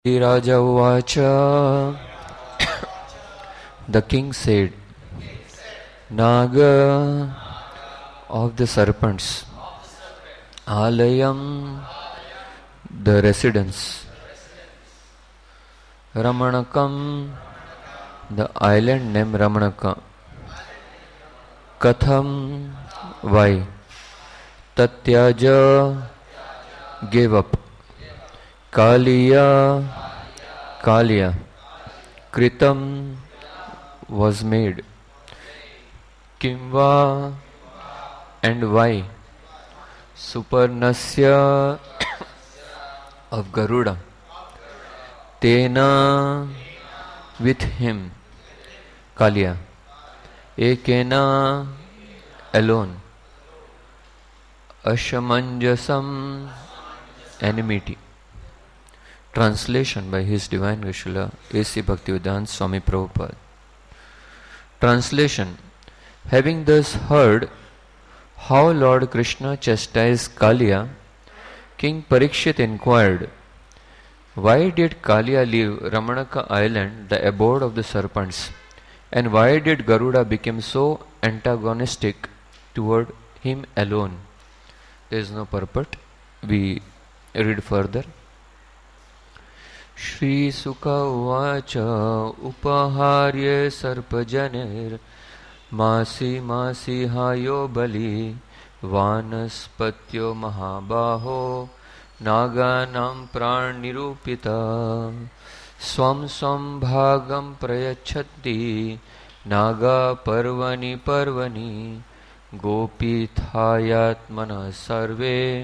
Raja Uvacha. The king said, Naga of the serpents, Alayam, the residence, Ramanakam, the island named Ramanaka, Katham, why, Tatyaja, gave up, Kaliya, Kaliya, Kritam, was made, Kimva, and why, Supernasya, of Garuda, Tena, with him, Kaliya, Ekena, alone, Ashamanjasam, enmity. Translation by His Divine Grace Srila A.C. Bhaktivedanta Swami Prabhupada. Translation. Having thus heard how Lord Krishna chastised Kaliya, King Parikshit inquired, why did Kaliya leave Ramanaka island, the abode of the serpents, and why did Garuda become so antagonistic toward him alone? There is no purport. We read further. Shri Sukha Uvacha Upaharye Sarpajanir Masi Masi Hayo Bali Vanaspatyo Mahabaho Naganam Pranirupita Swam Swam Bhagam Prayachati Naga Parvani Parvani Gopi Thayatmana Sarve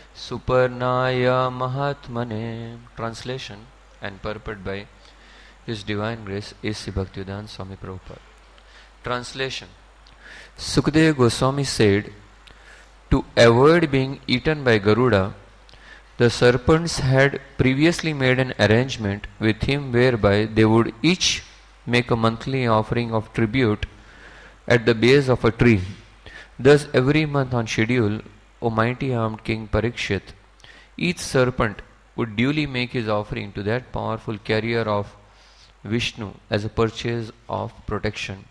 Supernaya Mahatmane. Translation and purport by His Divine Grace A.C. Bhaktivedanta Swami Prabhupada. Translation. Sukadeva Goswami said, to avoid being eaten by Garuda, the serpents had previously made an arrangement with him whereby they would each make a monthly offering of tribute at the base of a tree. Thus every month on schedule, O mighty armed King Parikshit, each serpent would duly make his offering to that powerful carrier of Vishnu as a purchase of protection.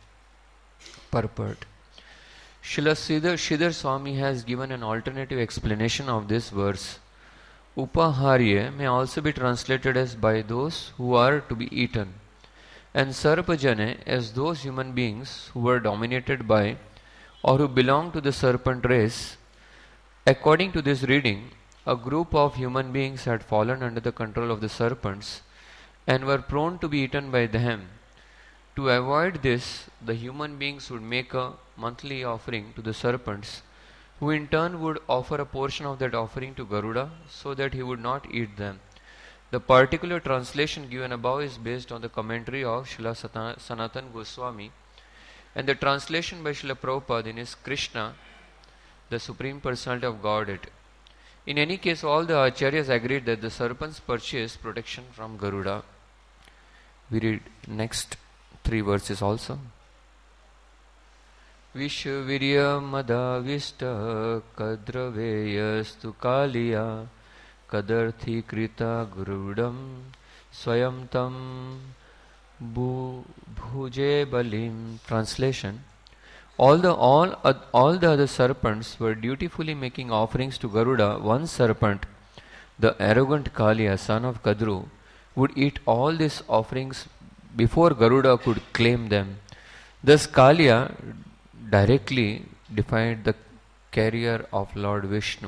Purport. Srila Sridhar Swami has given an alternative explanation of this verse. Upaharya may also be translated as by those who are to be eaten, and Sarpajane as those human beings who were dominated by or who belong to the serpent race. According to this reading, a group of human beings had fallen under the control of the serpents and were prone to be eaten by them. To avoid this, the human beings would make a monthly offering to the serpents, who in turn would offer a portion of that offering to Garuda so that he would not eat them. The particular translation given above is based on the commentary of Srila Sanatana Goswami and the translation by Srila Prabhupada in his Krishna, the Supreme Personality of Godhead. In any case, all the Acharyas agreed that the serpents purchased protection from Garuda. We read next 3 verses also. Vishwavirya Madavista Kadraveyastu Kaliya Kadarthi Krita Gurudam Swayam Tam Bhuje Balim. Translation. All the other serpents were dutifully making offerings to Garuda. One serpent, the arrogant Kaliya, son of Kadru, would eat all these offerings before Garuda could claim them. Thus Kaliya directly defied the carrier of Lord Vishnu.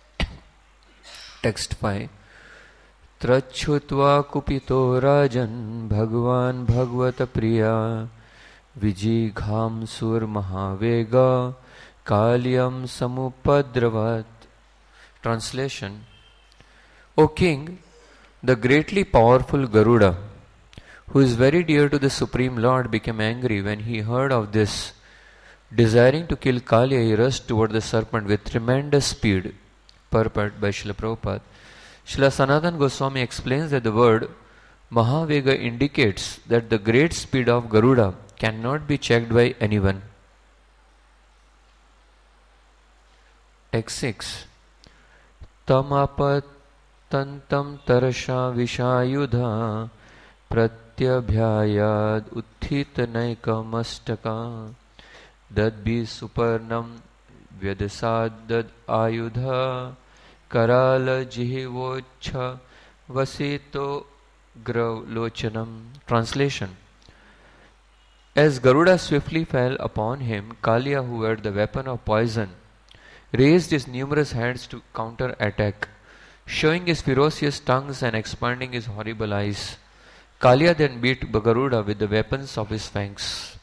Text 5. Trachutva kupito rajan bhagwan bhagavata priya Vijigham sur mahavega kalyam samupadravat. Translation. O king, the greatly powerful Garuda, who is very dear to the Supreme Lord, became angry when he heard of this. Desiring to kill Kaliya, he rushed toward the serpent with tremendous speed. Purport by Srila Prabhupada. Srila Sanatana Goswami explains that the word Mahavega indicates that the great speed of Garuda cannot be checked by anyone. Text 6. Tamapat तंतं तरसा विषायुधा प्रत्यभ्यायाद उत्थित नैकमष्टका दद्भि सुपर्णम व्यदसाद आयुधा कराल जिह्वोच्छ वसितो ग्रवलोचनम. Translation. As Garuda swiftly fell upon him, Kalia, who had the weapon of poison, raised his numerous hands to counter attack, showing his ferocious tongues and expanding his horrible eyes. Kalia then beat Garuda with the weapons of his fangs.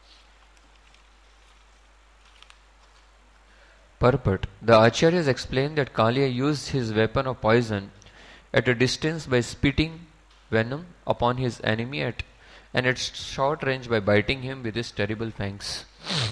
Purport. The Acharyas explain that Kalia used his weapon of poison at a distance by spitting venom upon his enemy and at short range by biting him with his terrible fangs.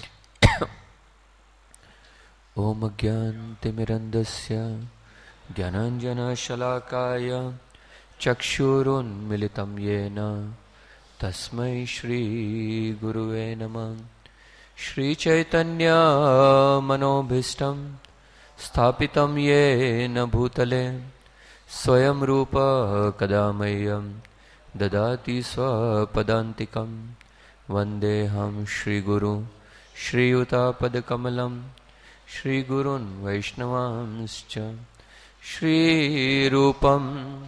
Om Gyantimirandasya Gyananjana Shalakaya Chakshurun Militam Yena Tasmai Shri Guruve Namah. Shri Chaitanya Manobhishtam Sthapitam Yena Bhutale Swayam Rupa Kadamayam Dadati Swapadantikam Vandeham Shri Guru Shri Yuta Padakamalam Shri Gurun Vaishnavamscha Shri Rupam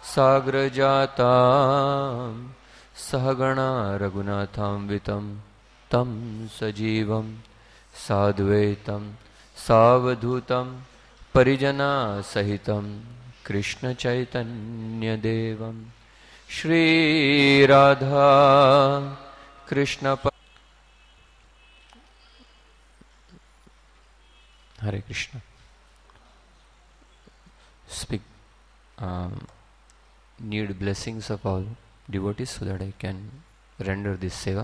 Sagrajatam Sahagana Raghunatham Vitam Tam Sajivam Sadvaitam Savadhutam Parijana Sahitam Krishna Chaitanya Devam Shri Radha Krishna Hare Krishna. Speak. Need blessings of all devotees so that I can render this seva.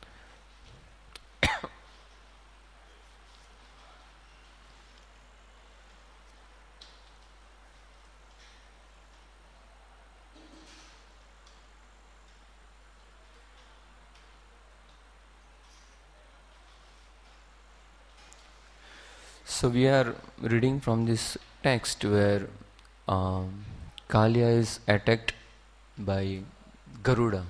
So we are reading from this text where Kalia is attacked by Garuda,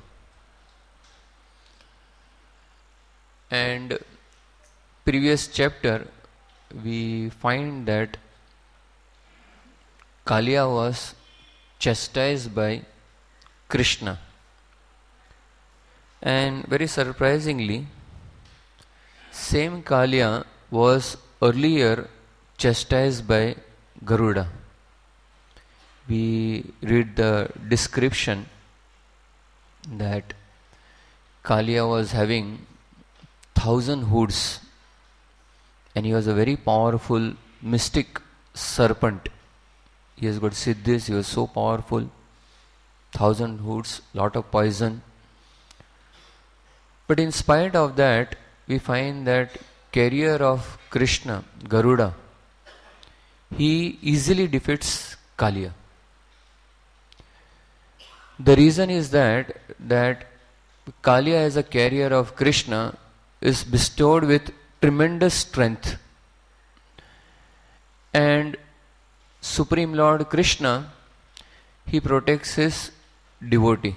and previous chapter we find that Kalia was chastised by Krishna, and very surprisingly same Kalia was earlier chastised by Garuda. We read the description that Kalia was having 1,000 hoods and he was a very powerful mystic serpent. He has got siddhis, he was so powerful, 1,000 hoods, lot of poison. But in spite of that, we find that carrier of Krishna, Garuda, he easily defeats Kalia. The reason is that Kalia as a carrier of Krishna is bestowed with tremendous strength, and Supreme Lord Krishna, he protects his devotee,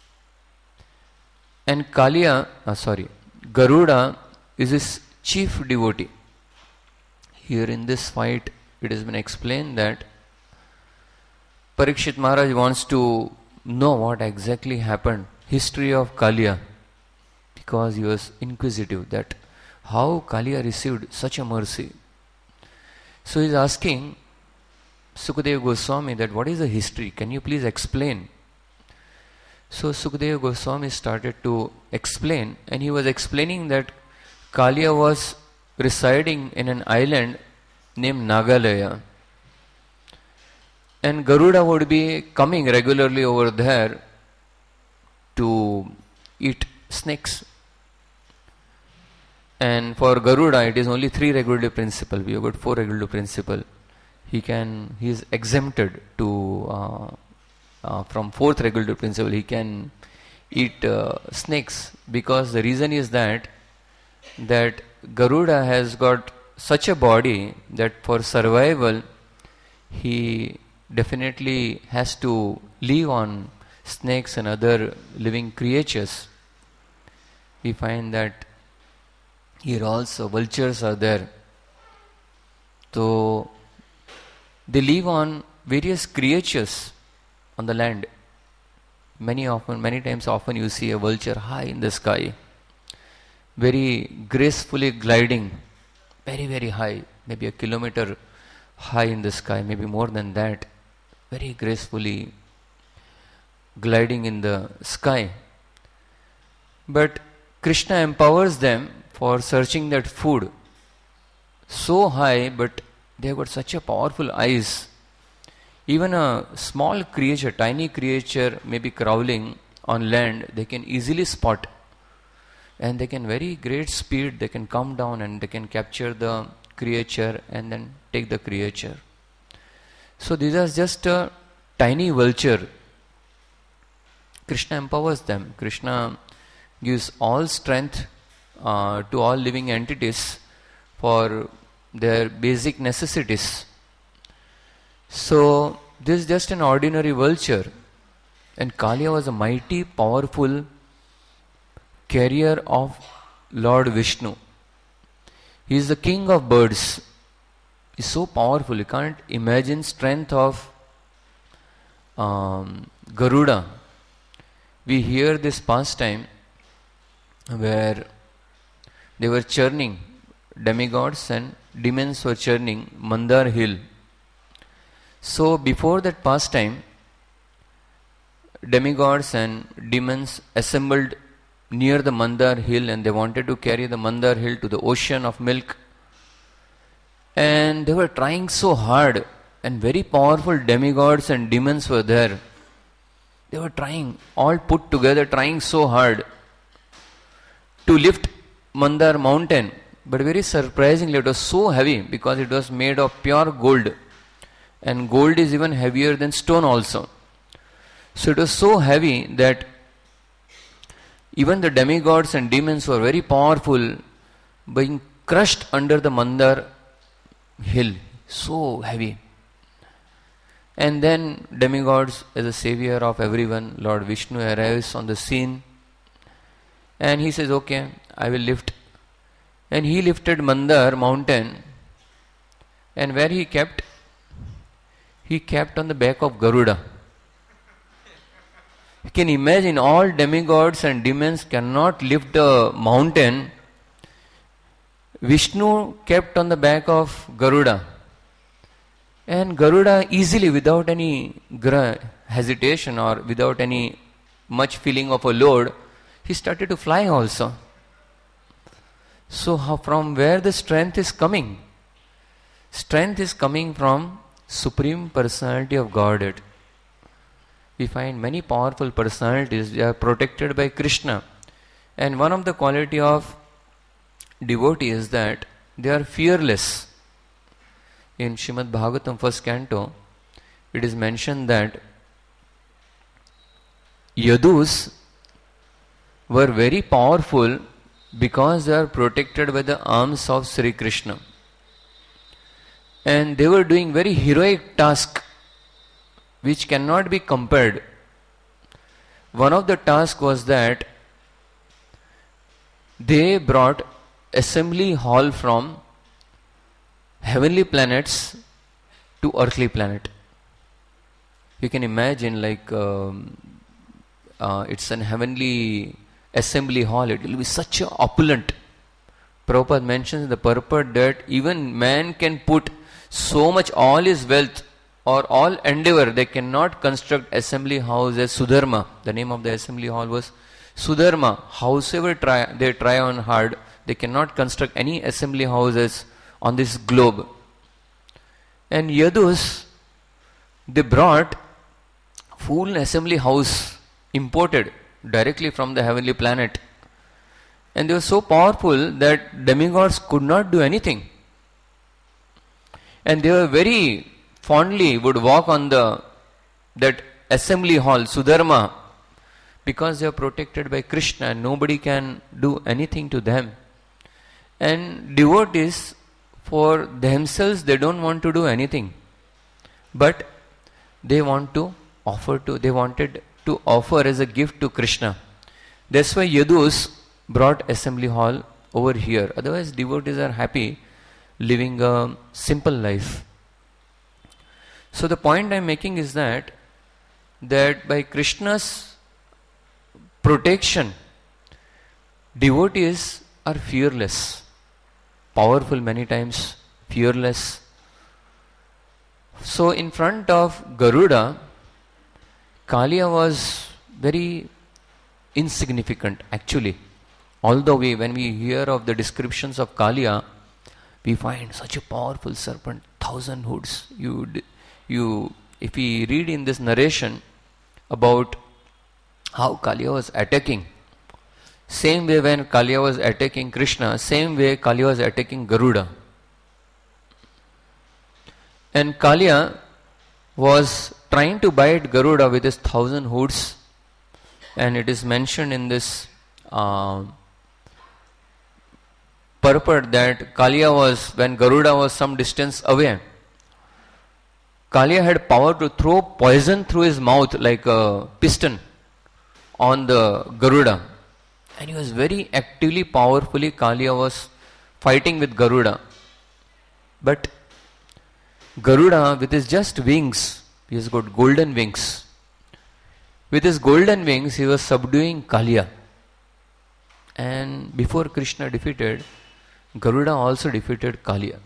and Garuda is his chief devotee. Here in this fight it has been explained that Parikshit Maharaj wants to know what exactly happened, history of Kalia, because he was inquisitive that how Kalia received such a mercy. So he is asking Sukadeva Goswami that what is the history, can you please explain? So Sukadeva Goswami started to explain, and he was explaining that Kalia was residing in an island named Nagalaya, and Garuda would be coming regularly over there to eat snakes. And for Garuda it is only 3 regulative principle. We have got 4 regulative principle. He is exempted to from 4th regulative principle. He can eat snakes, because the reason is that Garuda has got such a body that for survival he definitely has to live on snakes and other living creatures. We find that here also vultures are there. So they live on various creatures on the land. Many times you see a vulture high in the sky, very gracefully gliding, very, very high, maybe a kilometer high in the sky, maybe more than that, very gracefully gliding in the sky. But Krishna empowers them for searching that food so high, but they have got such a powerful eyes. Even a small creature, tiny creature may be crawling on land, they can easily spot. And they can very great speed, they can come down and they can capture the creature and then take the creature. So these are just a tiny vulture. Krishna empowers them. Krishna gives all strength to all living entities for their basic necessities. So this is just an ordinary vulture, and Kaliya was a mighty powerful carrier of Lord Vishnu. He is the king of birds. He is so powerful. You can't imagine strength of Garuda. We hear this pastime where they were churning, demigods and demons were churning Mandar hill. So before that pastime, demigods and demons assembled near the Mandar hill, and they wanted to carry the Mandar hill to the ocean of milk. And they were trying so hard, and very powerful demigods and demons were there. They were trying, all put together, trying so hard to lift Mandar mountain. But very surprisingly, it was so heavy because it was made of pure gold. And gold is even heavier than stone also. So it was so heavy that even the demigods and demons were very powerful, being crushed under the Mandar hill. So heavy. And then demigods, as a savior of everyone, Lord Vishnu arrives on the scene. And he says, okay, I will lift. And he lifted Mandar mountain. And where he kept? He kept on the back of Garuda. You can imagine, all demigods and demons cannot lift the mountain. Vishnu kept on the back of Garuda. And Garuda easily, without any hesitation or without any much feeling of a load, he started to fly also. So from where the strength is coming? Strength is coming from Supreme Personality of Godhead. We find many powerful personalities, they are protected by Krishna. And one of the quality of devotee is that they are fearless. In Srimad Bhagavatam first canto, it is mentioned that Yadus were very powerful because they are protected by the arms of Sri Krishna. And they were doing very heroic task which cannot be compared. One of the tasks was that they brought assembly hall from heavenly planets to earthly planet. You can imagine, like it's an heavenly assembly hall. It will be such a opulent. Prabhupada mentions in the purport that even man can put so much, all his wealth or all endeavor, they cannot construct assembly house as Sudharma. The name of the assembly hall was Sudharma. Howsoever they try on hard, they cannot construct any assembly houses on this globe. And Yadus, they brought full assembly house imported directly from the heavenly planet. And they were so powerful that demigods could not do anything. And they were very fondly would walk on that assembly hall, Sudharma, because they are protected by Krishna and nobody can do anything to them. And devotees, for themselves, they don't want to do anything. But they wanted to offer as a gift to Krishna. That's why Yadus brought assembly hall over here. Otherwise, devotees are happy living a simple life. So the point I am making is that by Krishna's protection, devotees are fearless, powerful many times, fearless. So in front of Garuda, Kaliya was very insignificant actually. Although when we hear of the descriptions of Kaliya, we find such a powerful serpent, 1,000 hoods. If we read in this narration about how Kaliya was attacking, same way when Kaliya was attacking Krishna, same way Kaliya was attacking Garuda. And Kaliya was trying to bite Garuda with his 1,000 hoods, and it is mentioned in this purport that Kaliya was, when Garuda was some distance away, Kaliya had power to throw poison through his mouth like a piston on the Garuda. And he was very actively, powerfully, Kaliya was fighting with Garuda. But Garuda, with his just wings, he has got golden wings. With his golden wings, he was subduing Kaliya. And before Krishna defeated, Garuda also defeated Kaliya.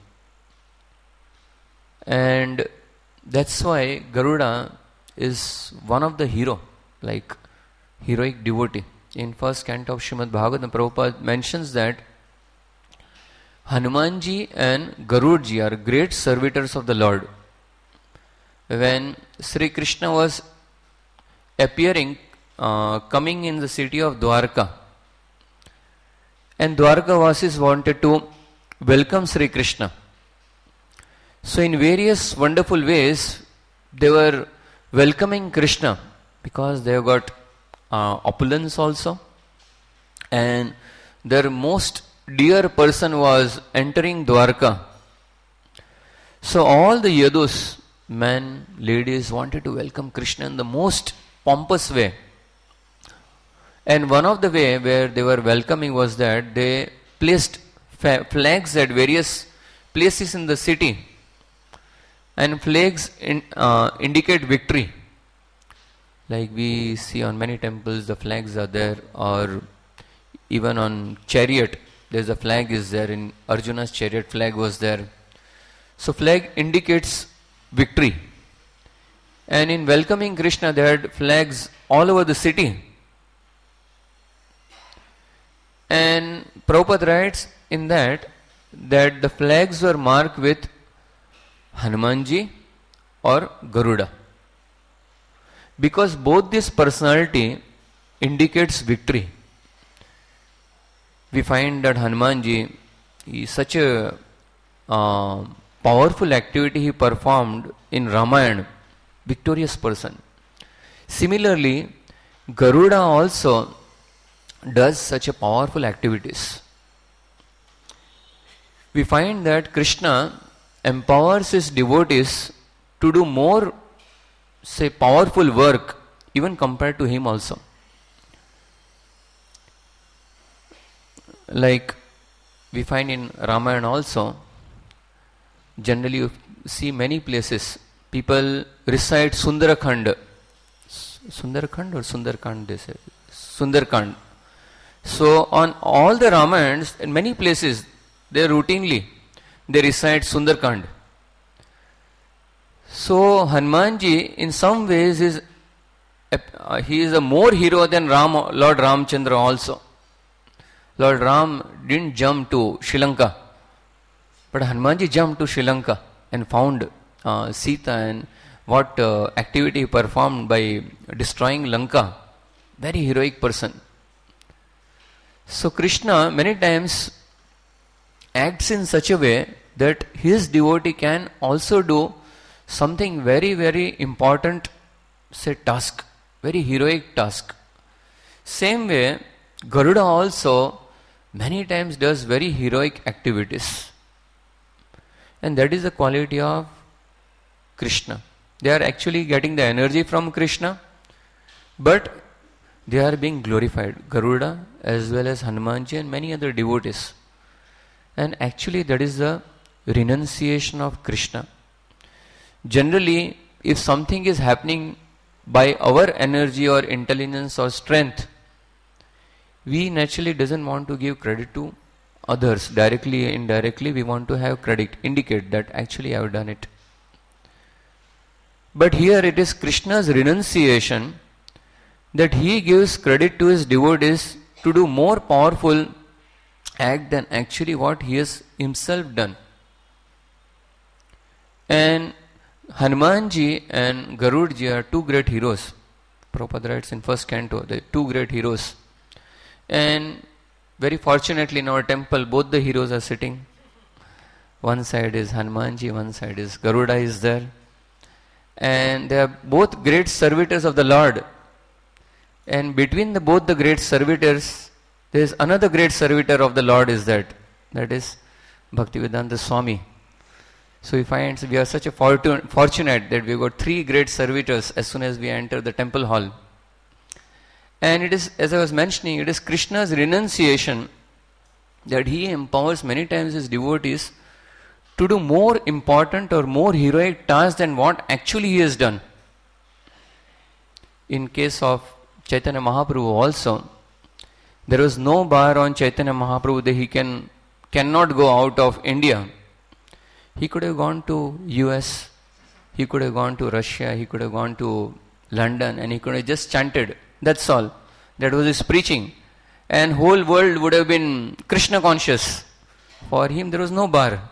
And that's why Garuda is one of the heroic devotee. In first canto of Srimad Bhagavatam, Prabhupada mentions that Hanumanji and Garudji are great servitors of the Lord. When Sri Krishna was appearing, coming in the city of Dwarka, and Dwarkavasis wanted to welcome Sri Krishna. So in various wonderful ways, they were welcoming Krishna because they have got opulence also, and their most dear person was entering Dwarka. So all the Yadus, men, ladies, wanted to welcome Krishna in the most pompous way. And one of the way where they were welcoming was that they placed flags at various places in the city, and flags indicate victory. Like we see on many temples, the flags are there, or even on chariot, there's a flag is there. In Arjuna's chariot, flag was there. So flag indicates victory. And in welcoming Krishna, they had flags all over the city. And Prabhupada writes in that the flags were marked with Hanumanji or Garuda. Because both this personality indicates victory. We find that Hanumanji is such a powerful activity he performed in Ramayana, victorious person. Similarly, Garuda also does such a powerful activities. We find that Krishna empowers his devotees to do more, say, powerful work even compared to him also. Like we find in Ramayana also, generally you see many places people recite Sundarakhand. Sundarakhand or Sundarkand they say? Sundarkand. So on all the Ramayans, in many places, they recite Sundarkand. So Hanumanji in some ways he is a more hero than Lord Ramchandra also. Lord Ram didn't jump to Sri Lanka, but Hanumanji jumped to Sri Lanka and found Sita, and what activity he performed by destroying Lanka. Very heroic person. So Krishna many times acts in such a way that his devotee can also do something very, very important, say, task, very heroic task. Same way, Garuda also many times does very heroic activities. And that is the quality of Krishna. They are actually getting the energy from Krishna, but they are being glorified. Garuda as well as Hanumanji and many other devotees. And actually that is the renunciation of Krishna. Generally, if something is happening by our energy or intelligence or strength, we naturally doesn't want to give credit to others. Directly or indirectly, we want to have credit, indicate that actually I have done it. But here it is Krishna's renunciation that he gives credit to his devotees to do more powerful act than actually what he has himself done. And Hanumanji and Garudji are two great heroes. Prabhupada writes in first canto, the two great heroes. And very fortunately in our temple, both the heroes are sitting. One side is Hanumanji, one side is Garuda is there. And they are both great servitors of the Lord. And between both the great servitors, there is another great servitor of the Lord is that is Bhaktivedanta Swami. So we find we are such a fortunate that we got three great servitors as soon as we enter the temple hall. And it is, as I was mentioning, it is Krishna's renunciation that he empowers many times his devotees to do more important or more heroic tasks than what actually he has done. In case of Chaitanya Mahaprabhu also, there was no bar on Chaitanya Mahaprabhu that he cannot go out of India. He could have gone to US, he could have gone to Russia, he could have gone to London, and he could have just chanted. That's all. That was his preaching. And whole world would have been Krishna conscious. For him there was no bar.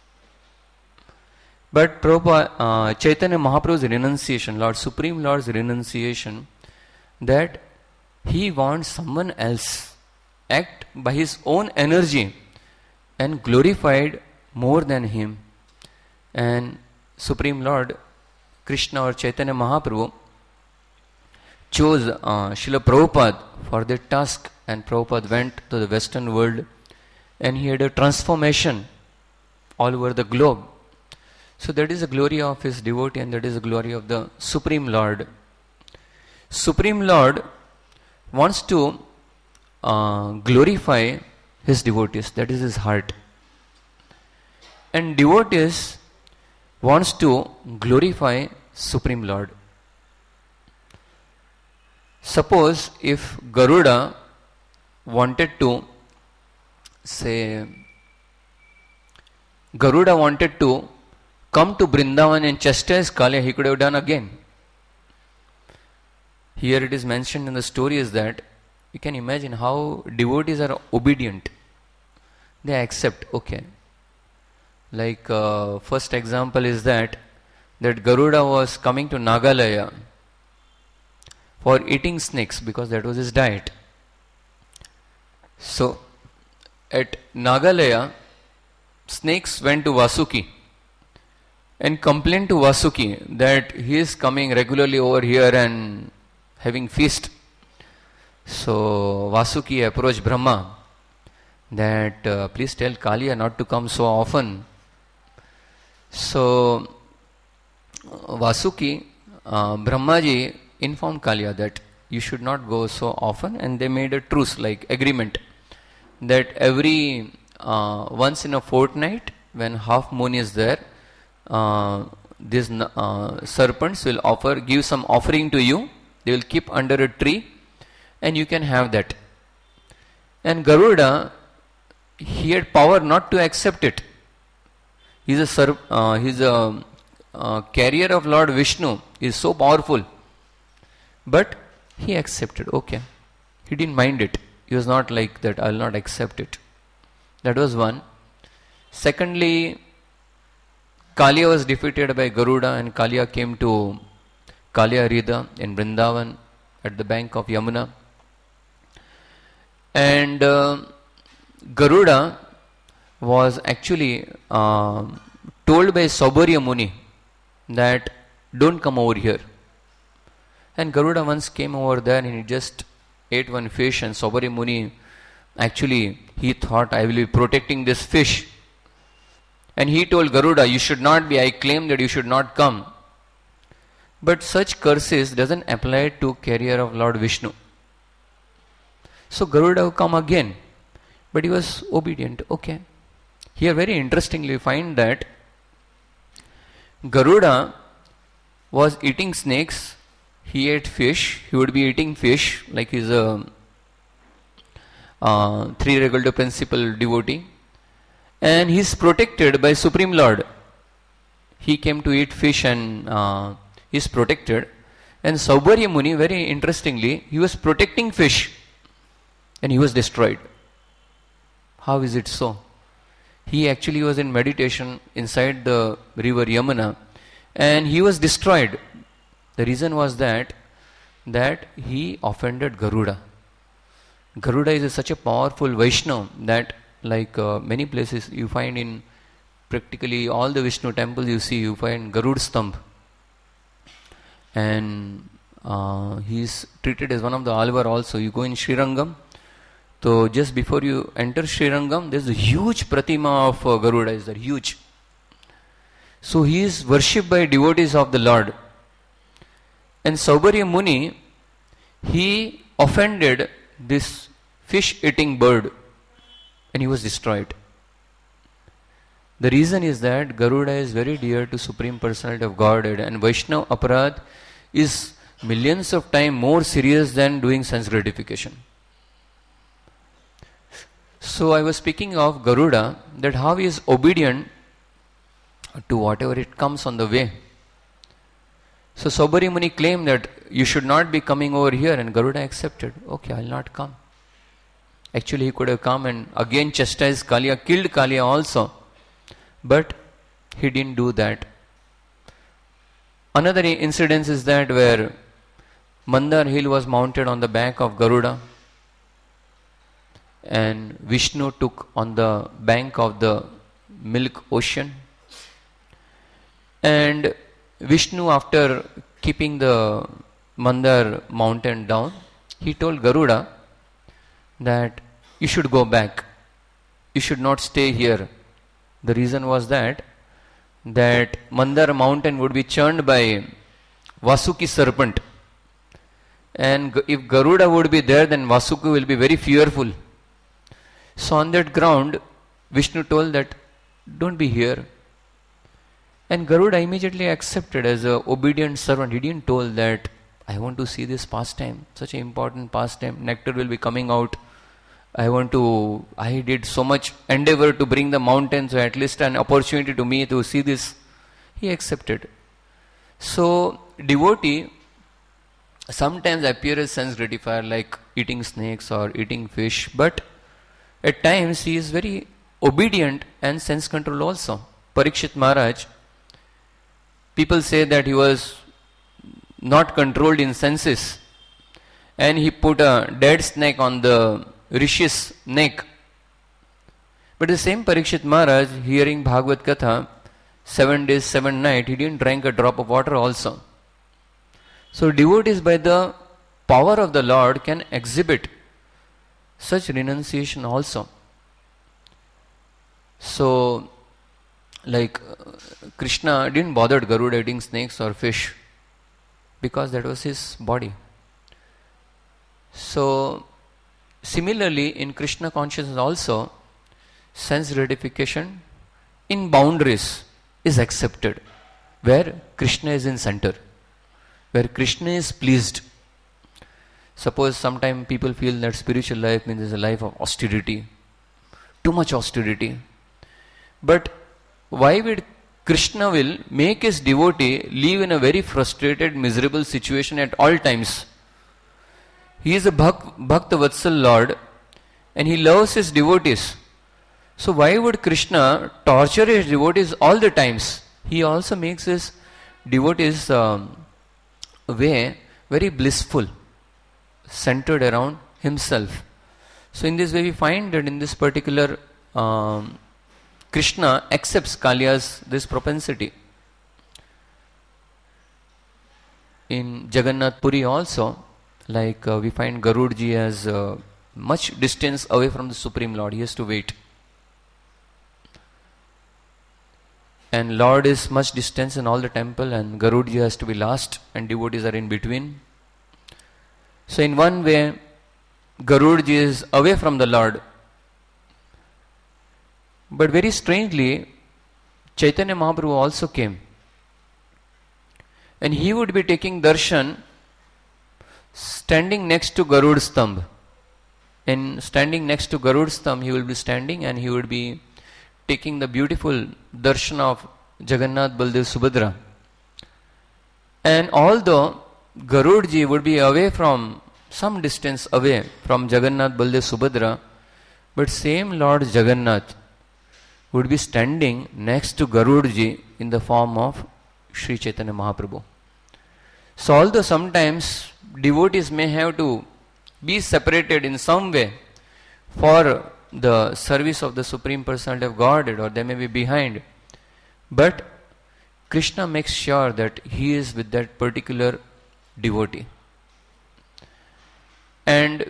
But Chaitanya Mahaprabhu's renunciation, Lord Supreme Lord's renunciation, that he wants someone else act by his own energy and glorified more than him. And Supreme Lord Krishna or Chaitanya Mahaprabhu chose Srila Prabhupada for that task, and Prabhupada went to the Western world and he had a transformation all over the globe. So that is the glory of his devotee, and that is the glory of the Supreme Lord. Supreme Lord wants to glorify his devotees, that is his heart. And devotees wants to glorify Supreme Lord. Suppose if Garuda wanted to come to Vrindavan and chastise Kaliya, he could have done again. Here it is mentioned in the story is that you can imagine how devotees are obedient. They accept, okay. Like first example is that Garuda was coming to Nagalaya for eating snakes because that was his diet. So at Nagalaya, snakes went to Vasuki and complained to Vasuki that he is coming regularly over here and having feast. So Vasuki approached Brahma that please tell Kaliya not to come so often. So Vasuki, Brahmaji informed Kaliya that you should not go so often, and they made a truce, like agreement, that every once in a fortnight when half moon is there, these serpents will give some offering to you. They will keep under a tree and you can have that. And Garuda, he had power not to accept it. He's a carrier of Lord Vishnu. He is so powerful. But he accepted. Okay. He didn't mind it. He was not like that, I will not accept it. That was one. Secondly, Kaliya was defeated by Garuda, and Kaliya came to Kaliya Rida in Vrindavan at the bank of Yamuna. And Garuda was actually told by Saubharya Muni that don't come over here. And Garuda once came over there and he just ate one fish, and Saubharya Muni actually he thought, I will be protecting this fish. And he told Garuda, you should not be, I claim that you should not come. But such curses doesn't apply to carrier of Lord Vishnu. So Garuda would come again, but he was obedient. Okay. Here very interestingly we find that Garuda was eating snakes, he ate fish, he would be eating fish like he's a three regular principle devotee, and he is protected by Supreme Lord. He came to eat fish and he is protected. And Saubharya Muni, very interestingly, he was protecting fish and he was destroyed. How is it so? He actually was in meditation inside the river Yamuna and he was destroyed. The reason was that he offended Garuda. Garuda is such a powerful Vaishnava that like many places you find in practically all the Vishnu temples you find Garud Stambh. And he is treated as one of the Alvar also. You go in Srirangam, so just before you enter Srirangam, there is a huge pratima of Garuda is there, huge. So he is worshipped by devotees of the Lord. And Saubharya Muni, he offended this fish-eating bird and he was destroyed. The reason is that Garuda is very dear to Supreme Personality of Godhead, and Vaishnava Aparadh is millions of times more serious than doing sense gratification. So I was speaking of Garuda, that how he is obedient to whatever it comes on the way. So Saubharya Muni claimed that you should not be coming over here, and Garuda accepted. Okay, I will not come. Actually he could have come and again chastised Kaliya, killed Kaliya also. But he didn't do that. Another incident is that where Mandar hill was mounted on the back of Garuda and Vishnu took on the bank of the milk ocean. And Vishnu, after keeping the Mandar mountain down, he told Garuda that you should go back. You should not stay here. The reason was that Mandar mountain would be churned by Vasuki serpent. And if Garuda would be there, then Vasuki will be very fearful. So on that ground, Vishnu told that, don't be here. And Garuda immediately accepted as an obedient servant. He didn't told that, I want to see this pastime, such an important pastime. Nectar will be coming out. I did so much endeavor to bring the mountain, so at least an opportunity to me to see this. He accepted. So, devotee sometimes appears as sense gratifier like eating snakes or eating fish, but at times he is very obedient and sense control also. Parikshit Maharaj, people say that he was not controlled in senses and he put a dead snake on the Rishi's neck. But the same Parikshit Maharaj, hearing Bhagavad Katha, 7 days, 7 nights, he didn't drink a drop of water also. So devotees by the power of the Lord can exhibit such renunciation also. So, like Krishna didn't bother Garuda eating snakes or fish because that was his body. So, similarly, in Krishna consciousness also, sense gratification in boundaries is accepted, where Krishna is in center, where Krishna is pleased. Suppose sometimes people feel that spiritual life means a life of austerity, too much austerity. But why would Krishna will make his devotee live in a very frustrated, miserable situation at all times? He is a Bhakta Vatsal Lord and he loves his devotees. So why would Krishna torture his devotees all the times? He also makes his devotees way very blissful, centered around himself. So in this way we find that in this particular Krishna accepts Kaliya's this propensity. In Jagannath Puri also, like we find Garudji as much distance away from the Supreme Lord. He has to wait. and Lord is much distance in all the temple, and Garudji has to be last, and devotees are in between. So in one way, Garudji is away from the Lord. But very strangely, Chaitanya Mahaprabhu also came. And he would be taking darshan standing next to Garud Stambh. And standing next to Garud Stambh, he will be standing and he would be taking the beautiful darshan of Jagannath, Baldev, Subhadra. And although Garudji would be away from, some distance away from Jagannath, Baldev, Subhadra, but same Lord Jagannath would be standing next to Garudji in the form of Sri Chaitanya Mahaprabhu. So although sometimes devotees may have to be separated in some way for the service of the Supreme Personality of Godhead, or they may be behind, but Krishna makes sure that he is with that particular devotee. And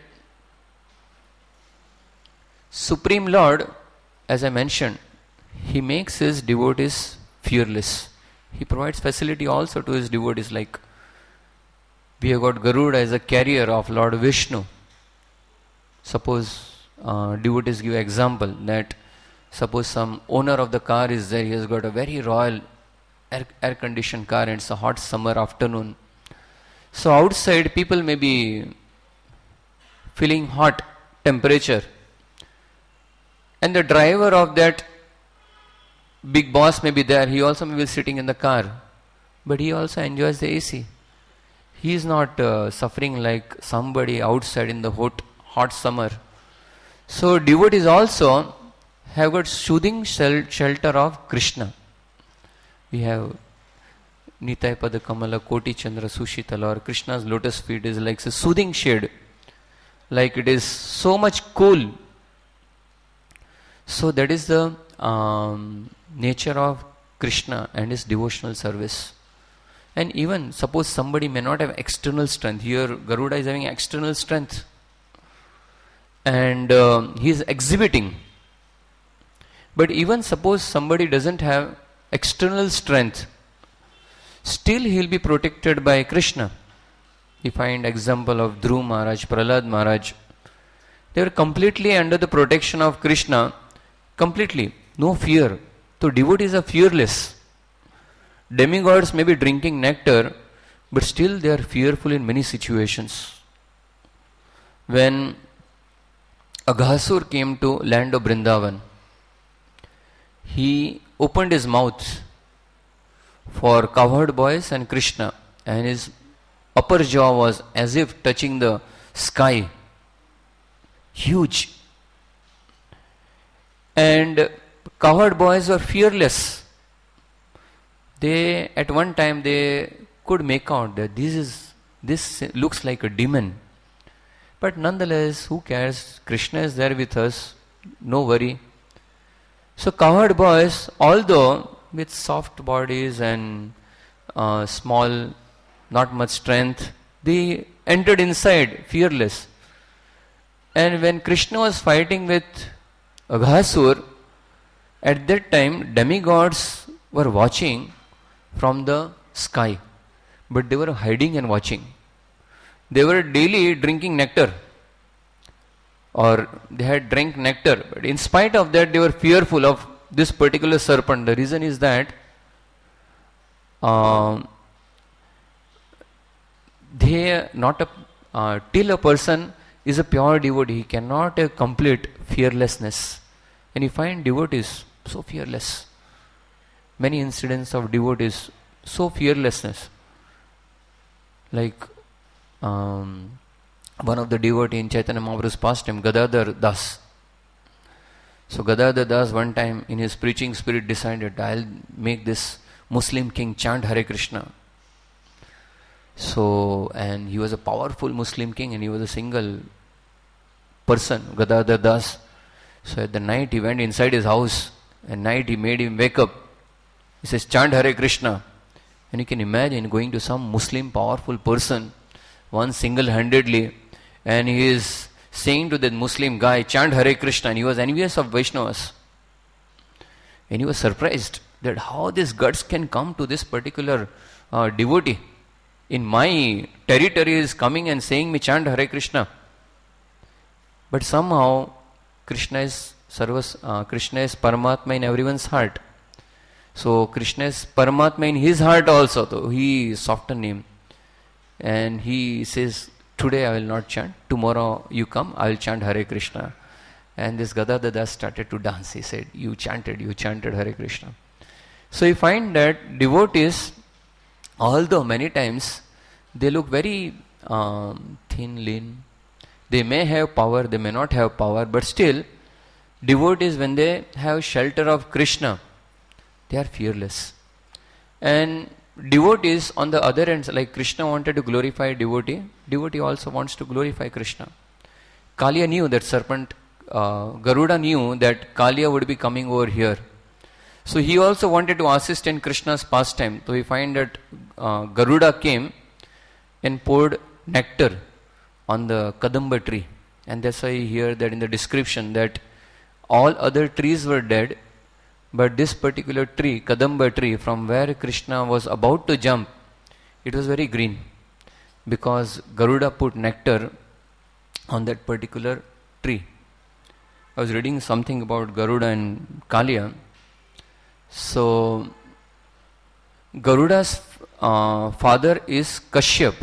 Supreme Lord, as I mentioned, he makes his devotees fearless. He provides facility also to his devotees, like we have got Garuda as a carrier of Lord Vishnu. Suppose devotees give example that suppose some owner of the car is there, he has got a very royal air conditioned car and it's a hot summer afternoon. So outside people may be feeling hot temperature, and the driver of that big boss may be there, he also may be sitting in the car, but he also enjoys the AC. He is not suffering like somebody outside in the hot summer. So devotees also have got soothing shelter of Krishna. We have Nitai Pada Kamala Koti Chandra Sushitala, or Krishna's lotus feet is like a soothing shade, like it is so much cool. So that is the nature of Krishna and his devotional service. And even suppose somebody may not have external strength. Here Garuda is having external strength and he is exhibiting. But even suppose somebody doesn't have external strength, still he will be protected by Krishna. We find example of Dhruv Maharaj, Prahlad Maharaj. They were completely under the protection of Krishna, completely, no fear. So devotees are fearless. Demigods may be drinking nectar, but still they are fearful in many situations. When Aghasur came to land of Vrindavan, he opened his mouth for cowherd boys and Krishna, and his upper jaw was as if touching the sky. Huge. And cowherd boys were fearless. They, at one time, they could make out that this looks like a demon. But nonetheless, who cares? Krishna is there with us. No worry. So cowherd boys, although with soft bodies and small, not much strength, they entered inside fearless. And when Krishna was fighting with Aghasur, at that time demigods were watching from the sky, but they were hiding and watching. They were daily drinking nectar, or they had drank nectar, but in spite of that they were fearful of this particular serpent. The reason is that they not till a person is a pure devotee, he cannot have complete fearlessness. And you find devotees so fearless. Many incidents of devotees, so fearlessness. Like one of the devotees in Chaitanya Mahaprabhu's pastime, Gadadhar Das. So Gadadhar Das one time in his preaching spirit decided, I'll make this Muslim king chant Hare Krishna. So, and he was a powerful Muslim king and he was a single person, Gadadhar Das. So at the night he went inside his house, and night he made him wake up. He says, chant Hare Krishna. And you can imagine going to some Muslim powerful person, one single-handedly, and he is saying to that Muslim guy, chant Hare Krishna, and he was envious of Vaishnavas. And he was surprised that how this guts can come to this particular devotee in my territory is coming and saying me chant Hare Krishna. But somehow Krishna is Paramatma in everyone's heart. So Krishna is Paramatma in his heart also, though he softened him. And he says, today I will not chant, tomorrow you come, I will chant Hare Krishna. And this Gadadhar Das started to dance. He said, you chanted Hare Krishna. So you find that devotees, although many times they look very thin, lean, they may have power, they may not have power, but still devotees, when they have shelter of Krishna, they are fearless. And devotees on the other end, like Krishna wanted to glorify devotee, devotee also wants to glorify Krishna. Kaliya knew that serpent, Garuda knew that Kaliya would be coming over here. So he also wanted to assist in Krishna's pastime. So we find that Garuda came and poured nectar on the Kadamba tree. And that's why you hear that in the description that all other trees were dead, but this particular tree, Kadamba tree, from where Krishna was about to jump, it was very green. Because Garuda put nectar on that particular tree. I was reading something about Garuda and Kaliya. So, Garuda's father is Kashyap.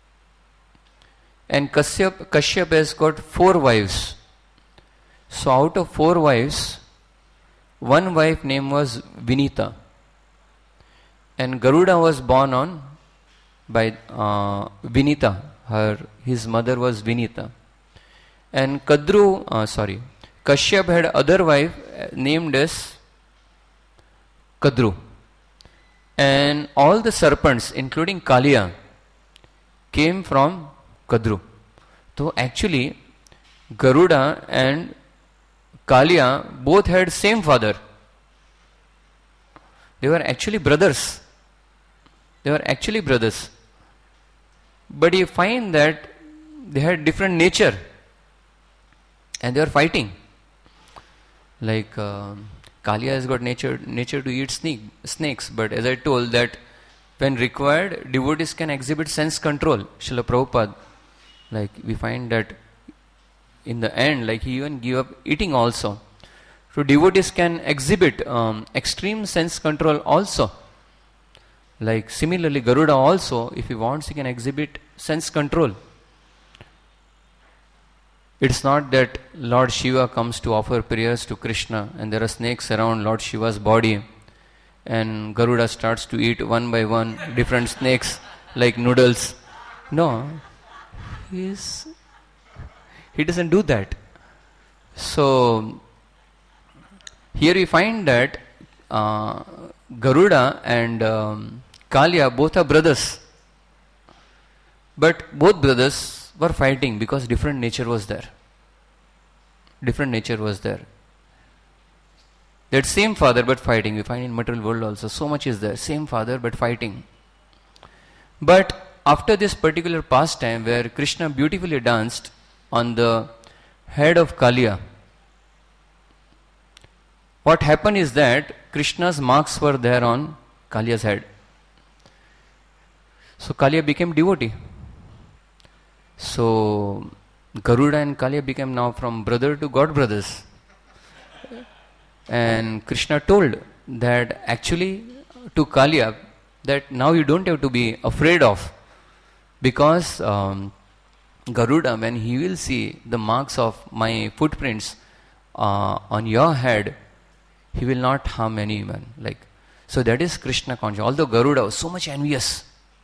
And Kashyap has got 4 wives. So, out of 4 wives, one wife name was Vinita. And Garuda was born on by Vinita. His mother was Vinita. And Kashyap had other wife named as Kadru. And all the serpents, including Kaliya, came from Kadru. So actually, Garuda and Kaliya both had same father. They were actually brothers. But you find that they had different nature. And they were fighting. Like Kaliya has got nature to eat snakes, but as I told that when required, devotees can exhibit sense control. Srila Prabhupada, like we find that in the end, like he even gave up eating also. So devotees can exhibit extreme sense control also. Like similarly, Garuda also, if he wants, he can exhibit sense control. It's not that Lord Shiva comes to offer prayers to Krishna and there are snakes around Lord Shiva's body and Garuda starts to eat one by one different snakes like noodles. No, he doesn't do that. So, here we find that Garuda and Kaliya both are brothers. But both brothers were fighting because different nature was there. That same father but fighting. We find in material world also. So much is there. Same father but fighting. But after this particular pastime where Krishna beautifully danced on the head of Kaliya, what happened is that Krishna's marks were there on Kaliya's head. So Kaliya became devotee. So Garuda and Kaliya became now from brother to God brothers. And Krishna told that actually to Kaliya that now you don't have to be afraid of, because Garuda, when he will see the marks of my footprints on your head, he will not harm anyone. So that is Krishna consciousness. Although Garuda was so much envious,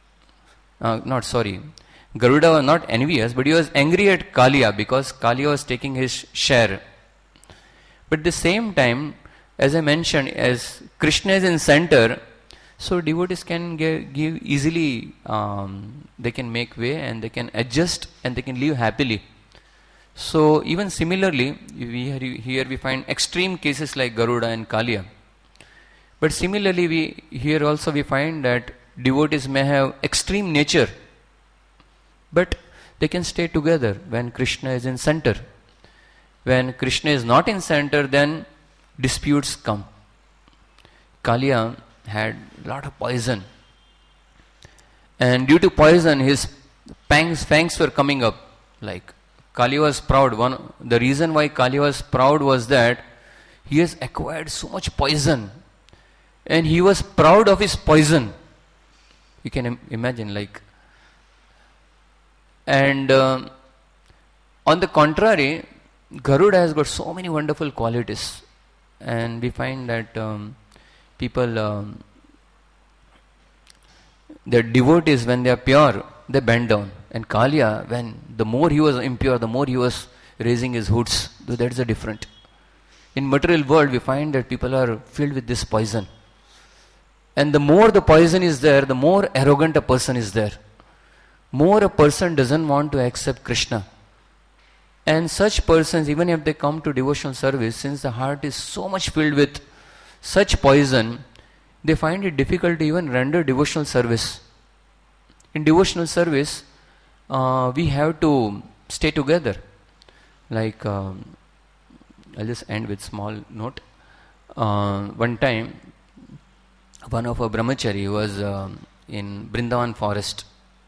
Garuda was not envious, but he was angry at Kaliya because Kaliya was taking his share. But at the same time, as I mentioned, as Krishna is in center, so devotees can give easily, they can make way and they can adjust and they can live happily. So even similarly, here we find extreme cases like Garuda and Kaliya. But similarly, here also we find that devotees may have extreme nature, but they can stay together when Krishna is in center. When Krishna is not in center, then disputes come. Kalia had a lot of poison. And due to poison, his fangs were coming up. Like Kali was proud. The reason why Kali was proud was that he has acquired so much poison. And he was proud of his poison. You can imagine, like. And on the contrary, Garuda has got so many wonderful qualities. And we find that people, their devotees, when they are pure, they bend down. And Kalia, when the more he was impure, the more he was raising his hoods. So that's the different. In material world, we find that people are filled with this poison. And the more the poison is there, the more arrogant a person is there. More a person doesn't want to accept Krishna. And such persons, even if they come to devotional service, since the heart is so much filled with such poison, they find it difficult to even render devotional service. In devotional service, we have to stay together. Like, I'll just end with small note. One time, one of our brahmachari was in Vrindavan forest.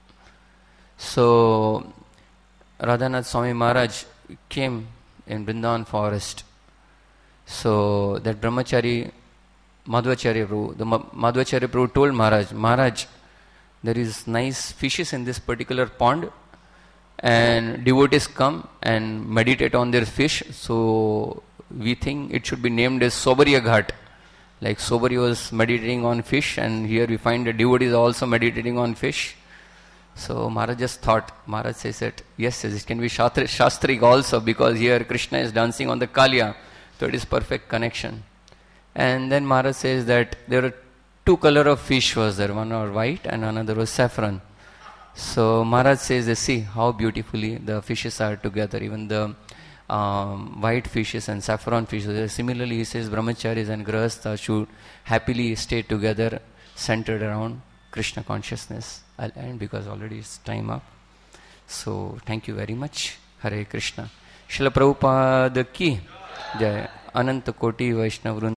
So, Radhanath Swami Maharaj came in Vrindavan forest. So, that brahmachari, Madhvacharya Prabhu, the Madhvacharya Prabhu told Maharaj, there is nice fishes in this particular pond, and devotees come and meditate on their fish. So, we think it should be named as Sobariya Ghat. Like Sobari was meditating on fish, and here we find the devotees also meditating on fish. So Maharaj just thought, Maharaj says that, yes, it can be Shastrik also, because here Krishna is dancing on the Kalia, so it is perfect connection. And then Maharaj says that there are two color of fish was there, one was white and another was saffron. So Maharaj says, see how beautifully the fishes are together, even the white fishes and saffron fishes. Similarly, he says brahmacharis and grahastha should happily stay together, centered around Krishna consciousness. I'll end because already it's time up. So thank you very much. Hare Krishna. Srila Prabhupada ki Jai. Ananta Koti Vaishnav Vrinda.